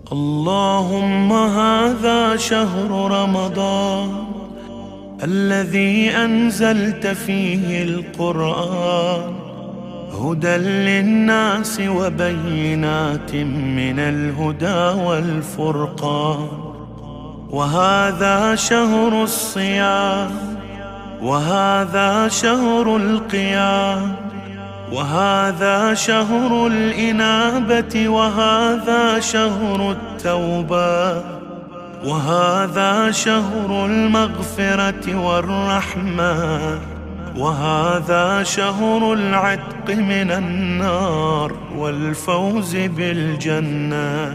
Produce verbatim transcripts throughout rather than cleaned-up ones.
اللهم هذا شهر رمضان الذي أنزلت فيه القرآن هدى للناس وبينات من الهدى والفرقان، وهذا شهر الصيام، وهذا شهر القيام، وهذا شهر الإنابة، وهذا شهر التوبة، وهذا شهر المغفرة والرحمة، وهذا شهر العتق من النار والفوز بالجنة،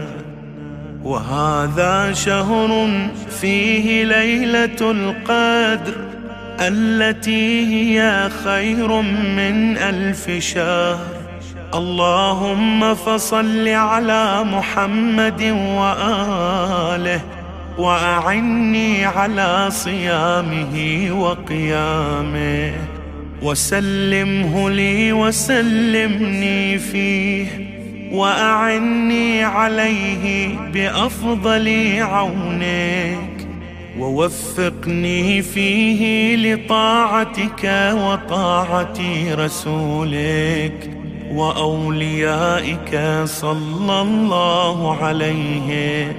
وهذا شهر فيه ليلة القدر التي هي خير من ألف شهر. اللهم فصل على محمد وآله وأعني على صيامه وقيامه، وسلمه لي وسلمني فيه، وأعني عليه بأفضل عونك، ووفقني فيه لطاعتك وطاعة رسولك وأوليائك صلى الله عليهم،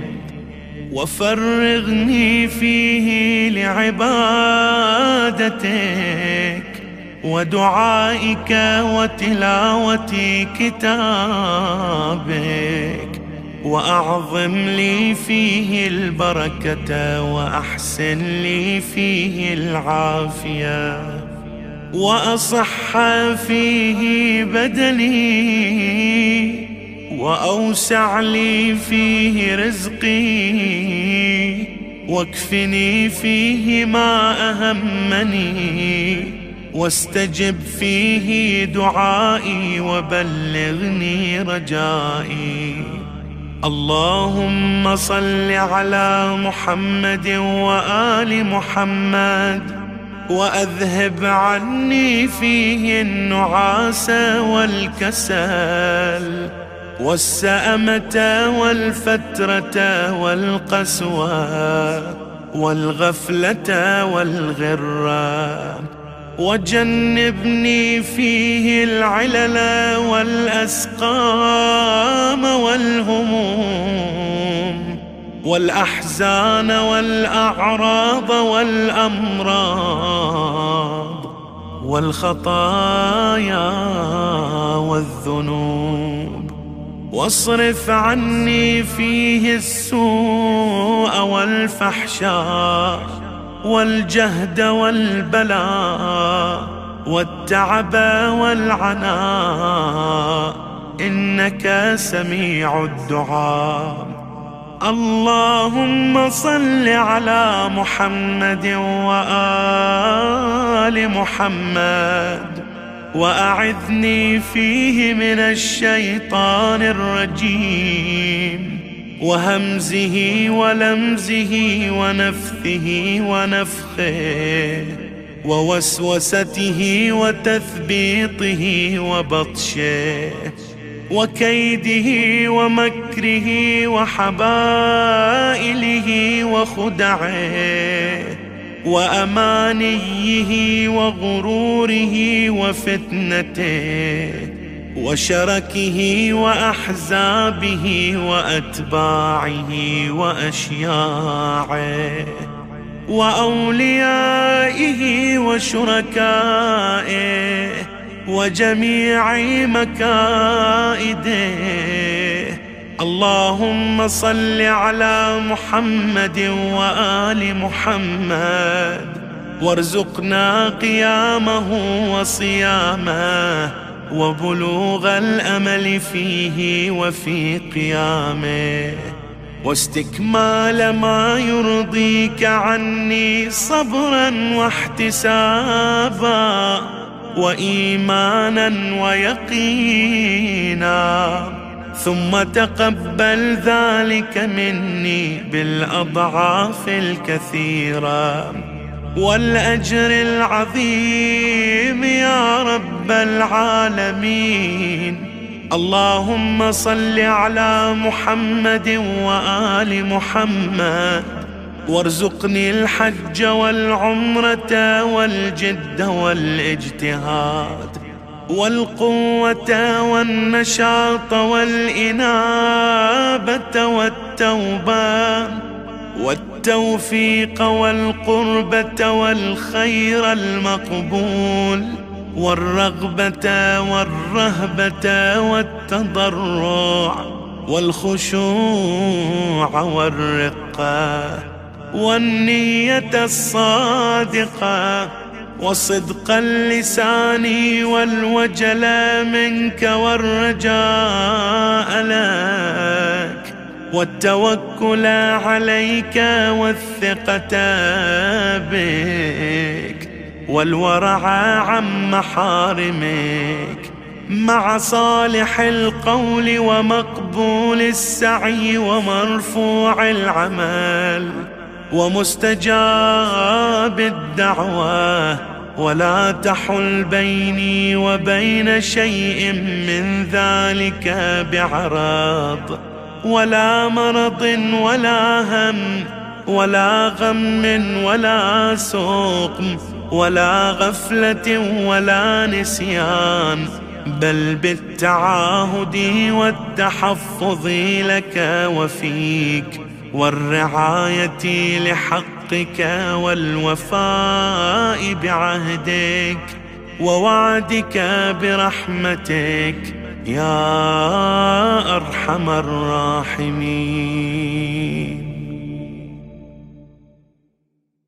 وفرغني فيه لعبادتك ودعائك وتلاوة كتابك، وأعظم لي فيه البركة، وأحسن لي فيه العافية، وأصح فيه بدني، وأوسع لي فيه رزقي، واكفني فيه ما أهمني، واستجب فيه دعائي، وبلغني رجائي. اللهم صل على محمد وآل محمد، وأذهب عني فيه النعاس والكسل والسأمة والفترة والقسوة والغفلة والغرة، وجنبني فيه العلل والأسقام والهموم والأحزان والأعراض والأمراض والخطايا والذنوب، واصرف عني فيه السوء والفحشاء والجهد والبلاء والتعب والعناء، إنك سميع الدعاء. اللهم صل على محمد وآل محمد، وأعذني فيه من الشيطان الرجيم وهمزه ولمزه ونفثه ونفخه ووسوسته وتثبيطه وبطشه وكيده ومكره وحبائله وخدعه وأمانيه وغروره وفتنته وشركه وأحزابه وأتباعه وأشياعه وأوليائه وشركائه وجميع مكائده. اللهم صل على محمد وآل محمد، وارزقنا قيامه وصيامه وبلوغ الأمل فيه وفي قيامه، واستكمال ما يرضيك عني صبرا واحتسابا وإيمانا ويقينا، ثم تقبل ذلك مني بالأضعاف الكثيرة والأجر العظيم يا رب العالمين اللهم صل على محمد وآل محمد، وارزقني الحج والعمرة والجد والاجتهاد والقوة والنشاط والإنابة والتوبة والتوفيق والقربة والخير المقبول والرغبة والرهبة والتضرع والخشوع والرقة والنية الصادقة وصدق اللسان والوجل منك والرجاء لك والتوكل عليك والثقة بك والورع عن محارمك، مع صالح القول ومقبول السعي ومرفوع العمل ومستجاب الدعوة، ولا تحل بيني وبين شيء من ذلك بعرض ولا مرض ولا هم ولا غم ولا سقم ولا غفلة ولا نسيان، بل بالتعاهد والتحفظ لك وفيك والرعاية لحقك والوفاء بعهدك ووعدك برحمتك يا أرحم الراحمين.